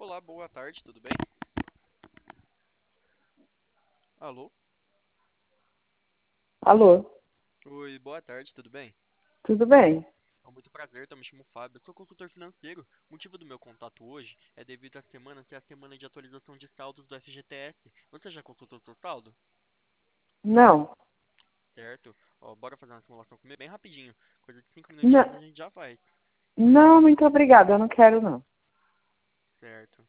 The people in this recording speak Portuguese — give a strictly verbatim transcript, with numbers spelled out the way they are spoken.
Olá, boa tarde, tudo bem? Alô? Alô, Oi, boa tarde, tudo bem? tudo bem? É muito prazer, eu me chamo Fábio, eu sou consultor financeiro. O motivo do meu contato hoje é devido à semana que é a semana de atualização de saldos do F G T S. Você já consultou seu saldo? Não, Certo? Ó, bora fazer uma simulação comigo bem rapidinho. Coisa de cinco minutinhos a não, gente já faz. não, muito obrigada, eu não quero não. Certo.